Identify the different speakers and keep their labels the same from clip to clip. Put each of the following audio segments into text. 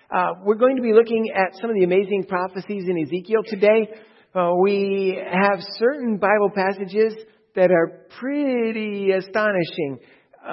Speaker 1: We're going to be looking at some of the amazing prophecies in Ezekiel today. We have certain Bible passages that are pretty astonishing.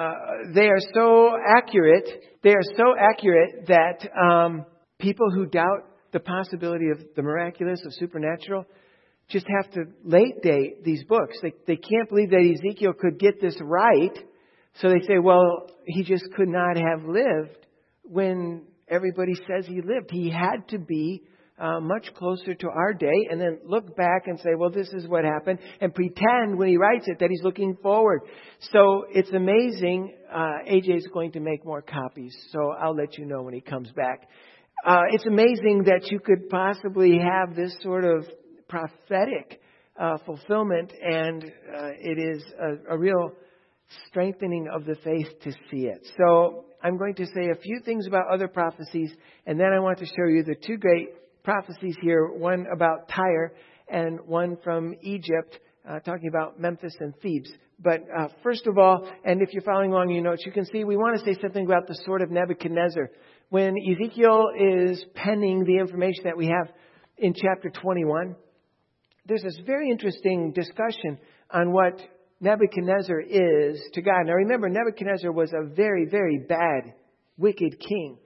Speaker 1: They are so accurate. They are so accurate that people who doubt the possibility of the miraculous, of supernatural, just have to late date these books. They can't believe that Ezekiel could get this right. So they say, well, he just could not have lived when everybody says he lived. He had to be much closer to our day, and then look back and say, well, this is what happened, and pretend when he writes it that he's looking forward. So it's amazing. AJ is going to make more copies, so I'll let you know when he comes back. It's amazing that you could possibly have this sort of prophetic fulfillment, and it is a real strengthening of the faith to see it. So I'm going to say a few things about other prophecies, and then I want to show you the two great prophecies here, one about Tyre and one from Egypt, talking about Memphis and Thebes. But first of all, and if you're following along your notes, you can see we want to say something about the sword of Nebuchadnezzar. When Ezekiel is penning the information that we have in chapter 21, there's this very interesting discussion on what Nebuchadnezzar is to God. Now remember, Nebuchadnezzar was a very, very bad, wicked king.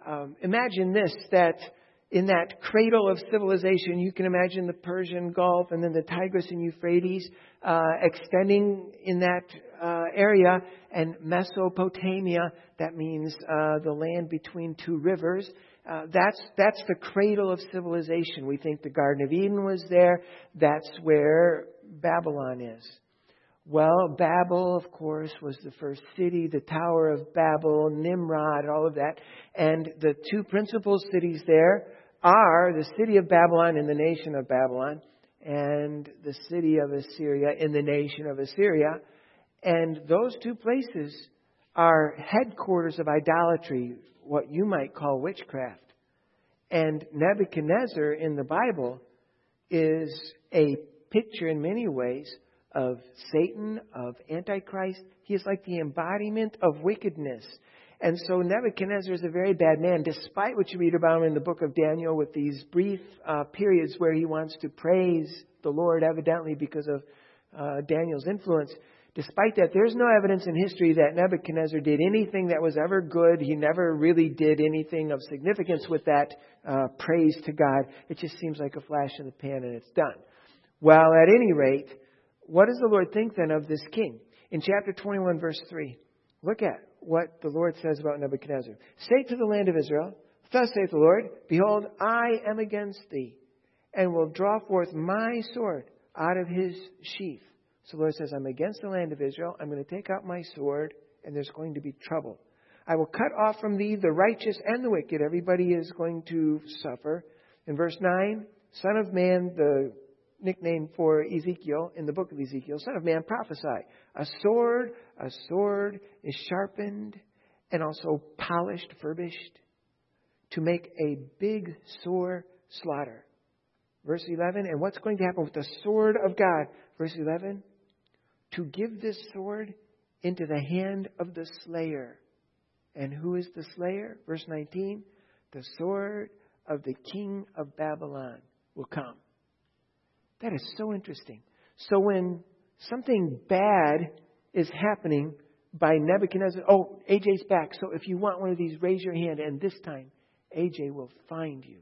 Speaker 1: Imagine this, that in that cradle of civilization, you can imagine the Persian Gulf and then the Tigris and Euphrates extending in that area, and Mesopotamia, that means the land between two rivers. That's the cradle of civilization. We think the Garden of Eden was there. That's where Babylon is. Well, Babel, of course, was the first city, the Tower of Babel, Nimrod, all of that. And the two principal cities there are the city of Babylon in the nation of Babylon, and the city of Assyria in the nation of Assyria. And those two places are headquarters of idolatry, what you might call witchcraft. And Nebuchadnezzar in the Bible is a picture in many ways of Satan, of Antichrist. He is like the embodiment of wickedness. And so Nebuchadnezzar is a very bad man, despite what you read about him in the book of Daniel with these brief periods where he wants to praise the Lord, evidently because of Daniel's influence. Despite that, there's no evidence in history that Nebuchadnezzar did anything that was ever good. He never really did anything of significance with that praise to God. It just seems like a flash in the pan and it's done. Well, at any rate, what does the Lord think then of this king? In chapter 21, verse 3, look at what the Lord says about Nebuchadnezzar. Say to the land of Israel, thus saith the Lord, behold, I am against thee, and will draw forth my sword out of his sheath. So the Lord says, I'm against the land of Israel. I'm going to take out my sword, and there's going to be trouble. I will cut off from thee the righteous and the wicked. Everybody is going to suffer. In verse 9, Son of man, the nickname for Ezekiel in the book of Ezekiel, Son of man, prophesy. A sword is sharpened and also polished, furbished, to make a big sore slaughter. Verse 11, and what's going to happen with the sword of God? Verse 11, to give this sword into the hand of the slayer. And who is the slayer? Verse 19, the sword of the king of Babylon will come. That is so interesting. So when something bad is happening by Nebuchadnezzar, oh, AJ's back. So if you want one of these, raise your hand. And this time, AJ will find you.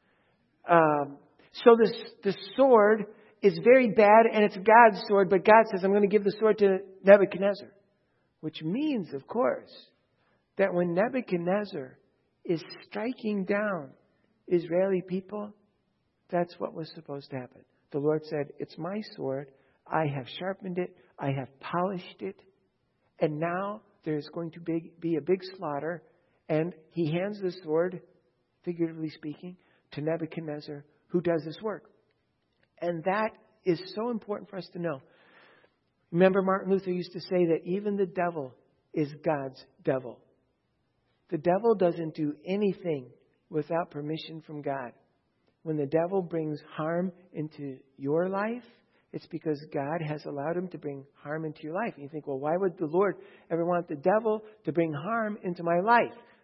Speaker 1: So this sword is very bad, and it's God's sword. But God says, I'm going to give the sword to Nebuchadnezzar. Which means, of course, that when Nebuchadnezzar is striking down Israeli people, that's what was supposed to happen. The Lord said, it's my sword. I have sharpened it. I have polished it. And now there's going to be a big slaughter. And he hands the sword, figuratively speaking, to Nebuchadnezzar, who does this work. And that is so important for us to know. Remember, Martin Luther used to say that even the devil is God's devil. The devil doesn't do anything without permission from God. When the devil brings harm into your life, it's because God has allowed him to bring harm into your life. And you think, well, why would the Lord ever want the devil to bring harm into my life?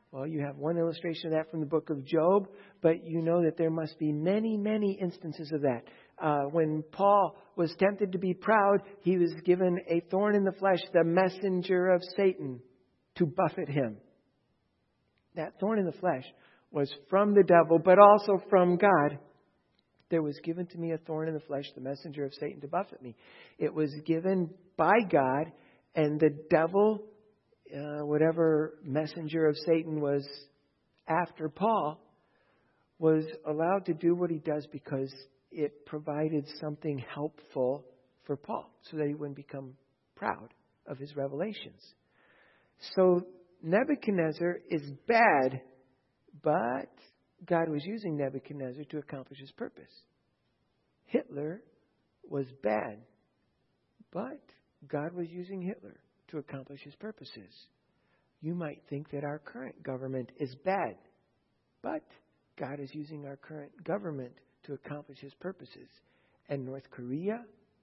Speaker 1: Well, you have one illustration of that from the book of Job, but you know that there must be many, many instances of that. When Paul was tempted to be proud, he was given a thorn in the flesh, the messenger of Satan, to buffet him. That thorn in the flesh was from the devil, but also from God. There was given to me a thorn in the flesh, the messenger of Satan, to buffet me. It was given by God, and the devil, whatever messenger of Satan was after Paul, was allowed to do what he does because it provided something helpful for Paul so that he wouldn't become proud of his revelations. So Nebuchadnezzar is bad, but God was using Nebuchadnezzar to accomplish his purpose. Hitler was bad, but God was using Hitler to accomplish his purposes. You might think that our current government is bad, but God is using our current government to accomplish his purposes. And North Korea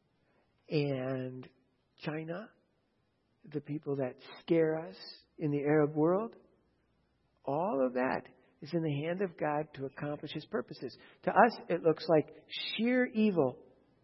Speaker 1: and China, the people that scare us in the Arab world, all of that is in the hand of God to accomplish his purposes. To us, it looks like sheer evil,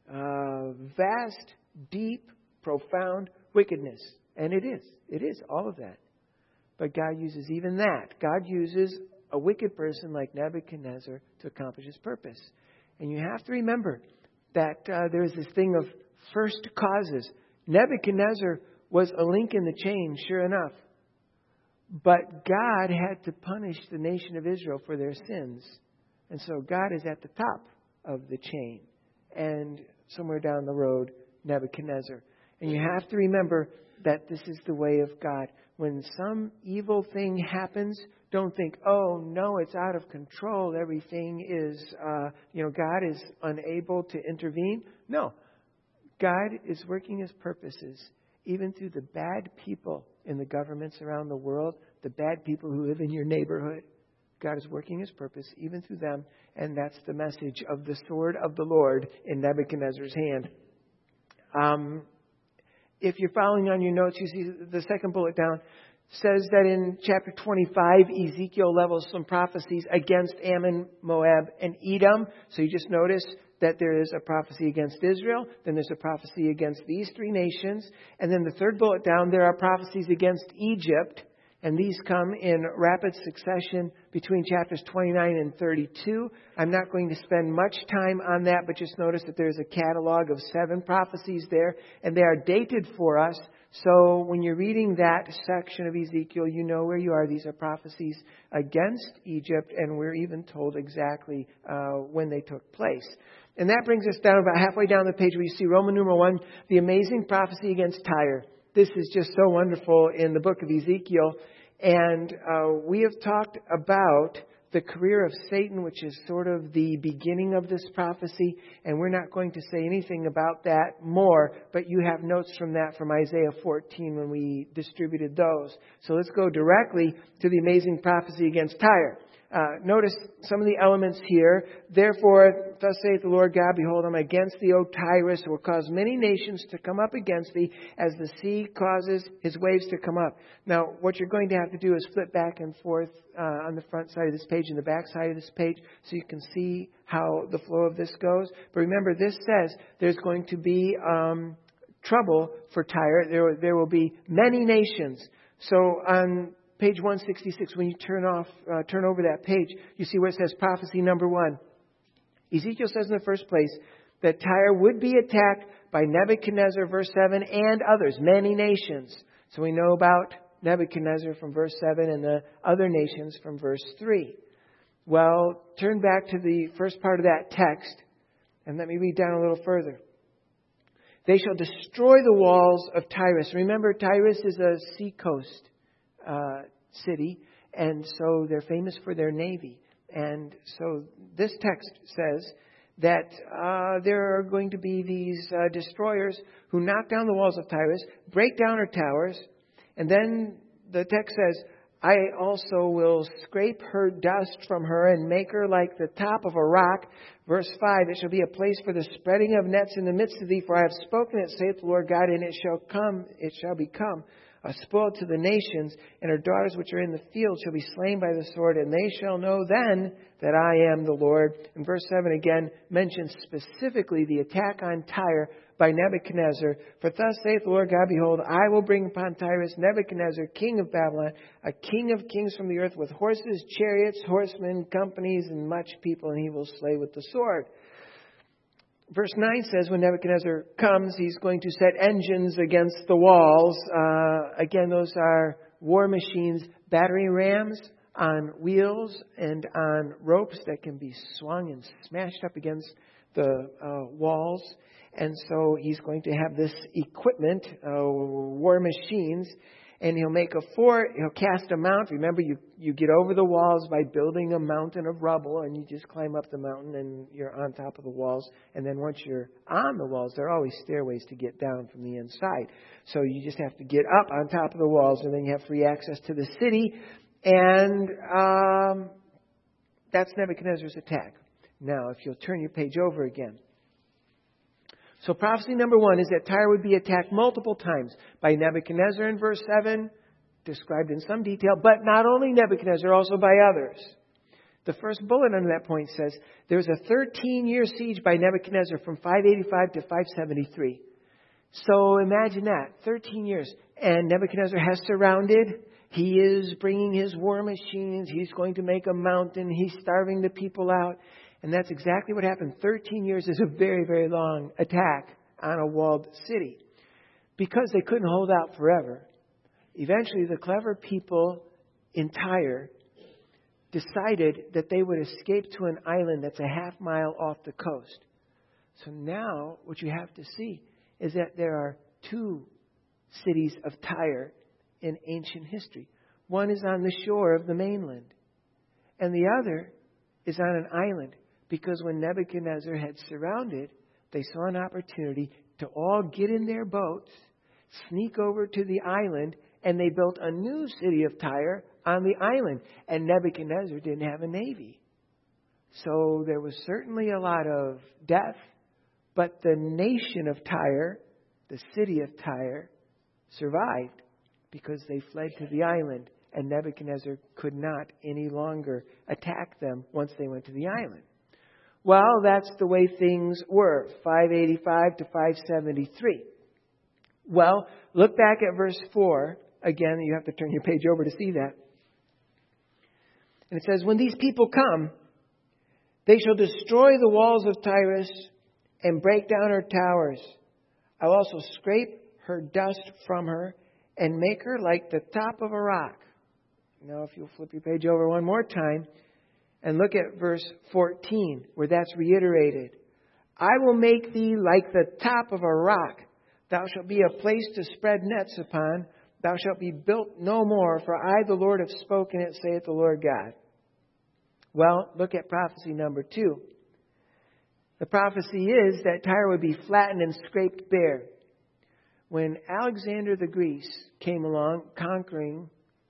Speaker 1: vast, deep, profound wickedness. And it is. It is all of that. But God uses even that. God uses a wicked person like Nebuchadnezzar to accomplish his purpose. And you have to remember that there's this thing of first causes. Nebuchadnezzar was a link in the chain, sure enough. But God had to punish the nation of Israel for their sins. And so God is at the top of the chain. And somewhere down the road, Nebuchadnezzar. And you have to remember that this is the way of God. When some evil thing happens, don't think, oh, no, it's out of control. Everything is, God is unable to intervene. No. God is working his purposes even through the bad people in the governments around the world, the bad people who live in your neighborhood. God is working his purpose even through them. And that's the message of the sword of the Lord in Nebuchadnezzar's hand. If you're following on your notes, you see the second bullet down says that in chapter 25, Ezekiel levels some prophecies against Ammon, Moab, and Edom. So you just notice that there is a prophecy against Israel. Then there's a prophecy against these three nations. And then the third bullet down, there are prophecies against Egypt. And these come in rapid succession between chapters 29 and 32. I'm not going to spend much time on that, but just notice that there's a catalog of 7 prophecies there, and they are dated for us. So when you're reading that section of Ezekiel, you know where you are. These are prophecies against Egypt, and we're even told exactly when they took place. And that brings us down about halfway down the page where you see Roman numeral 1, the amazing prophecy against Tyre. This is just so wonderful in the book of Ezekiel. And we have talked about the career of Satan, which is sort of the beginning of this prophecy. And we're not going to say anything about that more, but you have notes from that from Isaiah 14 when we distributed those. So let's go directly to the amazing prophecy against Tyre. Notice some of the elements here. Therefore, thus saith the Lord God, behold, I'm against thee, O Tyrus, will cause many nations to come up against thee, as the sea causes his waves to come up. Now, what you're going to have to do is flip back and forth on the front side of this page and the back side of this page so you can see how the flow of this goes. But remember, this says there's going to be trouble for Tyre. There will be many nations. So on page 166, when you turn over that page, you see where it says prophecy number 1. Ezekiel says in the first place that Tyre would be attacked by Nebuchadnezzar, verse 7, and others, many nations. So we know about Nebuchadnezzar from verse 7 and the other nations from verse 3. Well, turn back to the first part of that text and let me read down a little further. They shall destroy the walls of Tyrus. Remember, Tyrus is a seacoast city, and so they're famous for their navy. And so this text says that there are going to be these destroyers who knock down the walls of Tyrus, break down her towers, and then the text says, I also will scrape her dust from her and make her like the top of a rock. Verse 5, it shall be a place for the spreading of nets in the midst of thee, for I have spoken it, saith the Lord God, and it shall become a spoil to the nations, and her daughters which are in the field shall be slain by the sword, and they shall know then that I am the Lord. And verse 7 again mentions specifically the attack on Tyre by Nebuchadnezzar. For thus saith the Lord God, behold, I will bring upon Tyrus Nebuchadnezzar, king of Babylon, a king of kings from the earth, with horses, chariots, horsemen, companies, and much people, and he will slay with the sword. Verse 9 says when Nebuchadnezzar comes, he's going to set engines against the walls. Again, those are war machines, battering rams on wheels and on ropes that can be swung and smashed up against the walls. And so he's going to have this equipment, war machines, and he'll make he'll cast a mount. Remember, you get over the walls by building a mountain of rubble, and you just climb up the mountain and you're on top of the walls. And then once you're on the walls, there are always stairways to get down from the inside. So you just have to get up on top of the walls, and then you have free access to the city. And that's Nebuchadnezzar's attack. Now, if you'll turn your page over again. So prophecy number 1 is that Tyre would be attacked multiple times by Nebuchadnezzar in verse 7, described in some detail, but not only Nebuchadnezzar, also by others. The first bullet under that point says there's a 13-year siege by Nebuchadnezzar from 585 to 573. So imagine that, 13 years. And Nebuchadnezzar has surrounded. He is bringing his war machines. He's going to make a mountain. He's starving the people out. And that's exactly what happened. 13 years is a very, very long attack on a walled city. Because they couldn't hold out forever, eventually the clever people in Tyre decided that they would escape to an island that's a half mile off the coast. So now what you have to see is that there are 2 cities of Tyre in ancient history. One is on the shore of the mainland, and the other is on an island. Because when Nebuchadnezzar had surrounded, they saw an opportunity to all get in their boats, sneak over to the island, and they built a new city of Tyre on the island. And Nebuchadnezzar didn't have a navy. So there was certainly a lot of death, but the nation of Tyre, the city of Tyre, survived because they fled to the island, and Nebuchadnezzar could not any longer attack them once they went to the island. Well, that's the way things were, 585 to 573. Well, look back at verse 4. Again, you have to turn your page over to see that. And it says, when these people come, they shall destroy the walls of Tyrus and break down her towers. I'll also scrape her dust from her and make her like the top of a rock. Now, if you'll flip your page over one more time, and look at verse 14, where that's reiterated. I will make thee like the top of a rock. Thou shalt be a place to spread nets upon. Thou shalt be built no more, for I, the Lord, have spoken it, saith the Lord God. Well, look at prophecy number 2. The prophecy is that Tyre would be flattened and scraped bare. When Alexander the Great came along, conquering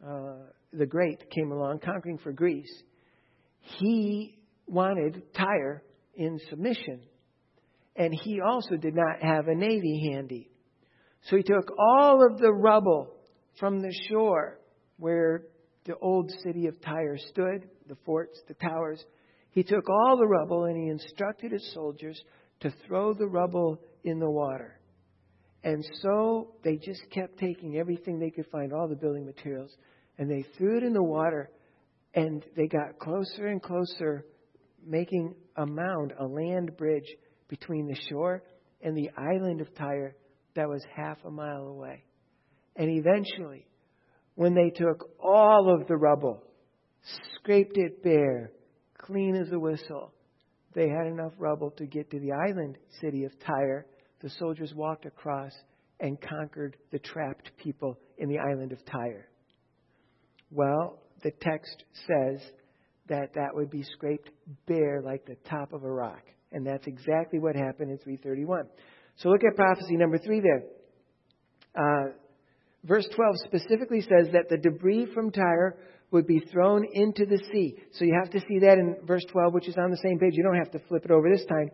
Speaker 1: for Greece, he wanted Tyre in submission. And he also did not have a navy handy. So he took all of the rubble from the shore where the old city of Tyre stood, the forts, the towers. He took all the rubble and he instructed his soldiers to throw the rubble in the water. And so they just kept taking everything they could find, all the building materials, and they threw it in the water. And they got closer and closer, making a mound, a land bridge between the shore and the island of Tyre that was half a mile away. And eventually, when they took all of the rubble, scraped it bare, clean as a whistle, they had enough rubble to get to the island city of Tyre. The soldiers walked across and conquered the trapped people in the island of Tyre. Well, the text says that would be scraped bare like the top of a rock. And that's exactly what happened in 331. So look at prophecy number 3 there. Verse 12 specifically says that the debris from Tyre would be thrown into the sea. So you have to see that in verse 12, which is on the same page. You don't have to flip it over this time.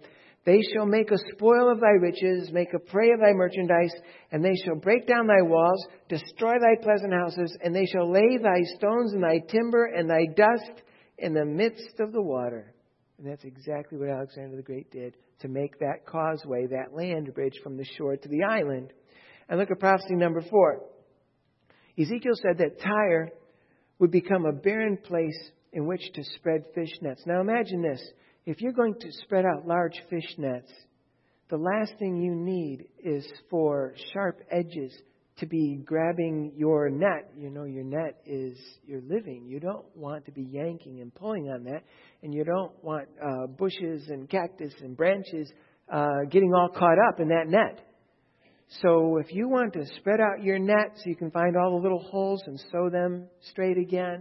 Speaker 1: They shall make a spoil of thy riches, make a prey of thy merchandise, and they shall break down thy walls, destroy thy pleasant houses, and they shall lay thy stones and thy timber and thy dust in the midst of the water. And that's exactly what Alexander the Great did to make that causeway, that land bridge from the shore to the island. And look at prophecy number 4. Ezekiel said that Tyre would become a barren place in which to spread fish nets. Now imagine this. If you're going to spread out large fish nets, the last thing you need is for sharp edges to be grabbing your net. You know, your net is your living. You don't want to be yanking and pulling on that. And you don't want bushes and cactus and branches getting all caught up in that net. So if you want to spread out your net so you can find all the little holes and sew them straight again,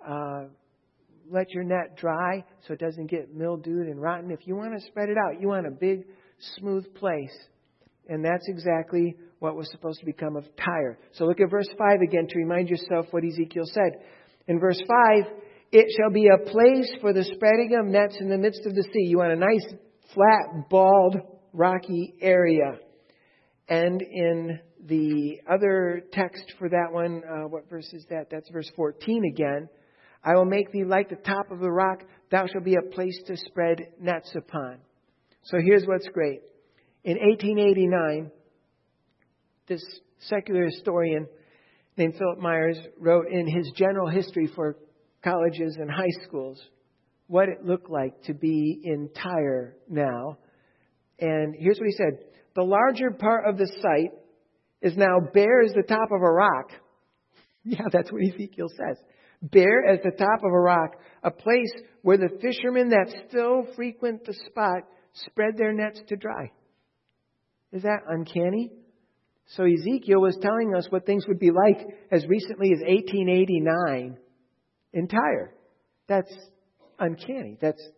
Speaker 1: let your net dry so it doesn't get mildewed and rotten. If you want to spread it out, you want a big, smooth place. And that's exactly what was supposed to become of Tyre. So look at verse 5 again to remind yourself what Ezekiel said. In verse 5, it shall be a place for the spreading of nets in the midst of the sea. You want a nice, flat, bald, rocky area. And in the other text for that one, what verse is that? That's verse 14 again. I will make thee like the top of the rock. Thou shalt be a place to spread nets upon. So here's what's great. In 1889, this secular historian named Philip Myers wrote in his general history for colleges and high schools what it looked like to be in Tyre now. And here's what he said. The larger part of the site is now bare as the top of a rock. Yeah, that's what Ezekiel says. Bare as the top of a rock, a place where the fishermen that still frequent the spot spread their nets to dry. Is that uncanny? So Ezekiel was telling us what things would be like as recently as 1889 in Tyre. That's uncanny.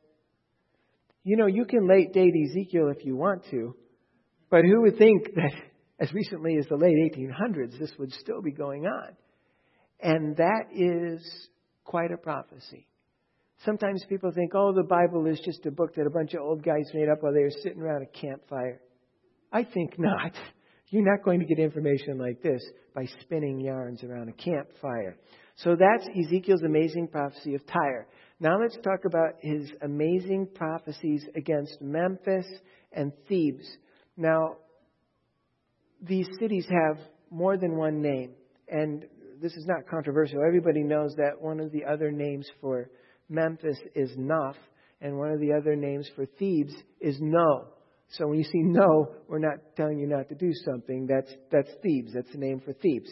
Speaker 1: You can late date Ezekiel if you want to, but who would think that as recently as the late 1800s this would still be going on? And that is quite a prophecy. Sometimes people think, the Bible is just a book that a bunch of old guys made up while they were sitting around a campfire. I think not. You're not going to get information like this by spinning yarns around a campfire. So that's Ezekiel's amazing prophecy of Tyre. Now let's talk about his amazing prophecies against Memphis and Thebes. Now, these cities have more than one name. And this is not controversial. Everybody knows that one of the other names for Memphis is Noph, and one of the other names for Thebes is No. So when you see No, we're not telling you not to do something. That's Thebes. That's the name for Thebes.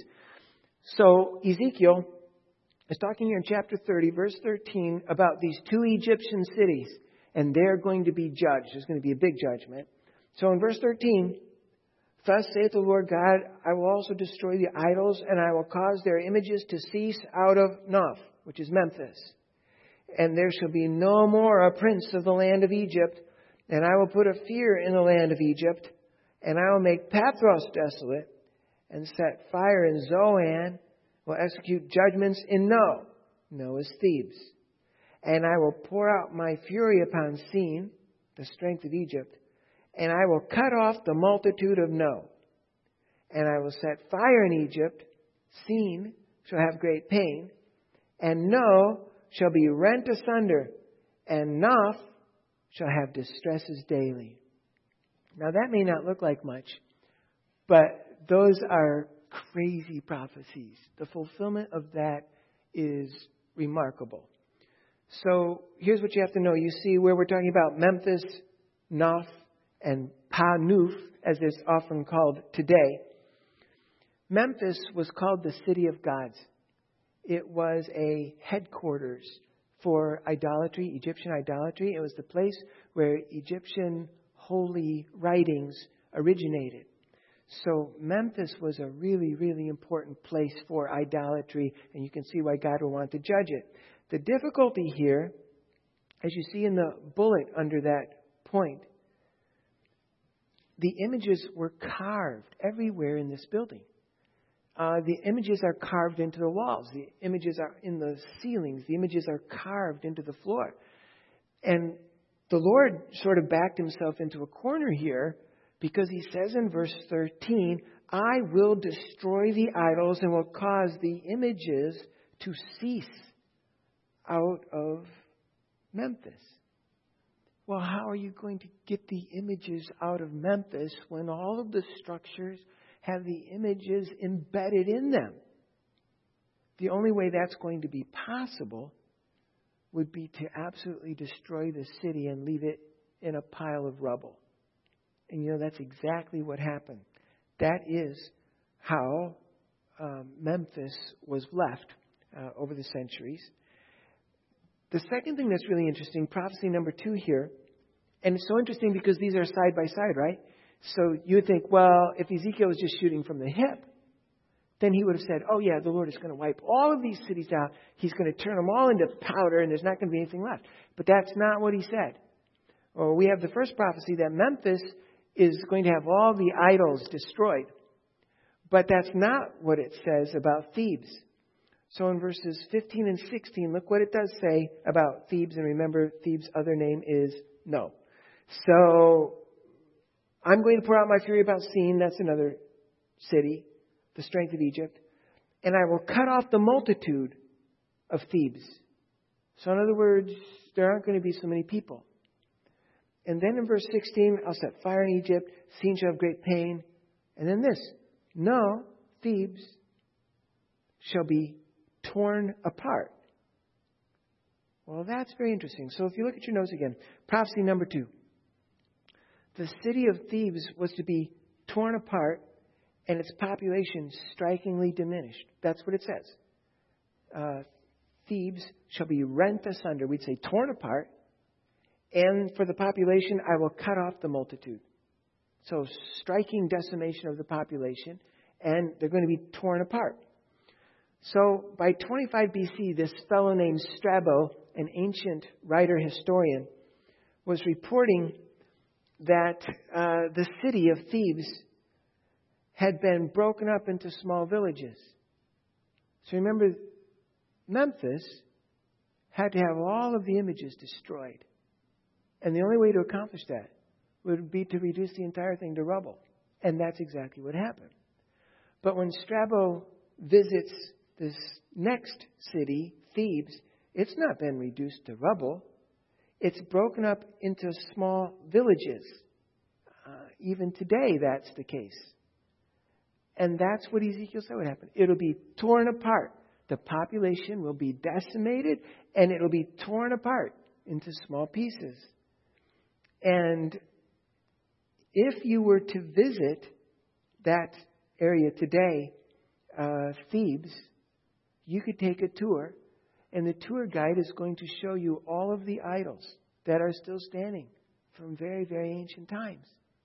Speaker 1: So Ezekiel is talking here in chapter 30, verse 13, about these two Egyptian cities, and they're going to be judged. There's going to be a big judgment. So in verse 13, thus saith the Lord God, I will also destroy the idols, and I will cause their images to cease out of Noph, which is Memphis. And there shall be no more a prince of the land of Egypt, and I will put a fear in the land of Egypt, and I will make Pathros desolate, and set fire in Zoan, will execute judgments in No. No is Thebes. And I will pour out my fury upon Sin, the strength of Egypt, and I will cut off the multitude of No. And I will set fire in Egypt. Sin shall have great pain. And No shall be rent asunder. And Noph shall have distresses daily. Now that may not look like much, but those are crazy prophecies. The fulfillment of that is remarkable. So here's what you have to know. You see where we're talking about Memphis, Noph, and Panuf, as it's often called today. Memphis was called the City of Gods. It was a headquarters for idolatry, Egyptian idolatry. It was the place where Egyptian holy writings originated. So Memphis was a really, really important place for idolatry, and you can see why God will want to judge it. The difficulty here, as you see in the bullet under that point, the images were carved everywhere in this building. The images are carved into the walls. The images are in the ceilings. The images are carved into the floor. And the Lord sort of backed himself into a corner here because he says in verse 13, I will destroy the idols and will cause the images to cease out of Memphis. Well, how are you going to get the images out of Memphis when all of the structures have the images embedded in them? The only way that's going to be possible would be to absolutely destroy the city and leave it in a pile of rubble. And that's exactly what happened. That is how Memphis was left over the centuries. The second thing that's really interesting, prophecy number 2 here, and it's so interesting because these are side by side, right? So you would think, well, if Ezekiel was just shooting from the hip, then he would have said, oh yeah, the Lord is going to wipe all of these cities out. He's going to turn them all into powder and there's not going to be anything left. But that's not what he said. Well, we have the first prophecy that Memphis is going to have all the idols destroyed. But that's not what it says about Thebes. So in verses 15 and 16, look what it does say about Thebes. And remember, Thebes' other name is No. So I'm going to pour out my fury about Sin. That's another city, the strength of Egypt. And I will cut off the multitude of Thebes. So in other words, there aren't going to be so many people. And then in verse 16, I'll set fire in Egypt. Sin shall have great pain. And then this. No, Thebes shall be torn apart. Well, that's very interesting. So if you look at your notes again, prophecy number 2. The city of Thebes was to be torn apart and its population strikingly diminished. That's what it says. Thebes shall be rent asunder. We'd say torn apart. And for the population, I will cut off the multitude. So striking decimation of the population, and they're going to be torn apart. So by 25 BC, this fellow named Strabo, an ancient writer historian, was reporting that the city of Thebes had been broken up into small villages. So remember, Memphis had to have all of the images destroyed. And the only way to accomplish that would be to reduce the entire thing to rubble. And that's exactly what happened. But when Strabo visits this next city, Thebes, it's not been reduced to rubble. It's broken up into small villages. Even today, that's the case. And that's what Ezekiel said would happen. It'll be torn apart. The population will be decimated, and it'll be torn apart into small pieces. And if you were to visit that area today, Thebes, you could take a tour, and the tour guide is going to show you all of the idols that are still standing from very, very ancient times.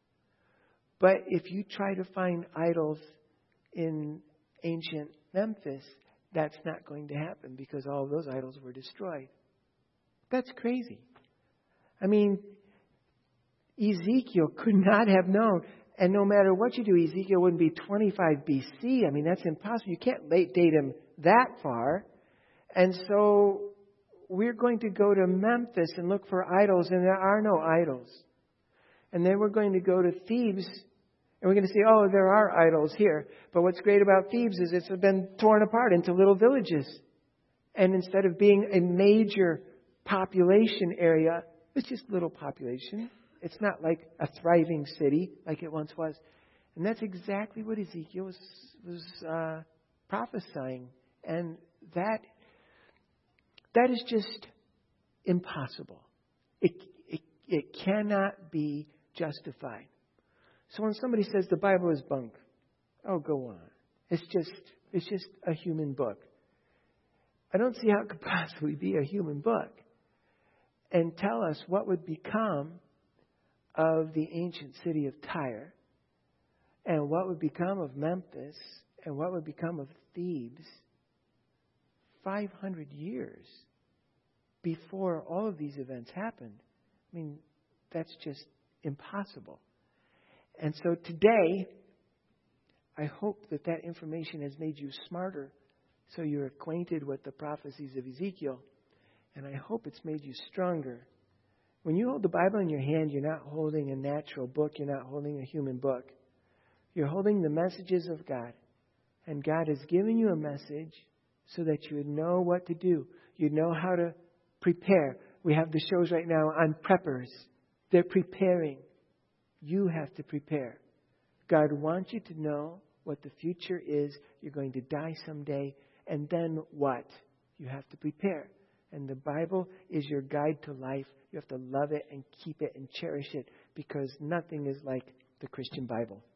Speaker 1: But if you try to find idols in ancient Memphis, that's not going to happen because all of those idols were destroyed. That's crazy. I mean, Ezekiel could not have known. And no matter what you do, Ezekiel wouldn't be 25 BC. I mean, that's impossible. You can't date him that far. And so we're going to go to Memphis and look for idols, and there are no idols. And then we're going to go to Thebes, and we're going to say, oh, there are idols here. But what's great about Thebes is it's been torn apart into little villages. And instead of being a major population area, it's just little population. It's not like a thriving city like it once was. And that's exactly what Ezekiel was prophesying. And that is just impossible. It cannot be justified. So when somebody says the Bible is bunk, oh, go on. It's just a human book. I don't see how it could possibly be a human book and tell us what would become of the ancient city of Tyre, and what would become of Memphis, and what would become of Thebes 500 years before all of these events happened. I mean, that's just impossible. And so today, I hope that information has made you smarter so you're acquainted with the prophecies of Ezekiel. And I hope it's made you stronger When you hold the Bible in your hand, you're not holding a natural book. You're not holding a human book. You're holding the messages of God. And God has given you a message so that you would know what to do. You'd know how to prepare. We have the shows right now on preppers. They're preparing. You have to prepare. God wants you to know what the future is. You're going to die someday. And then what? You have to prepare. And the Bible is your guide to life. You have to love it and keep it and cherish it because nothing is like the Christian Bible.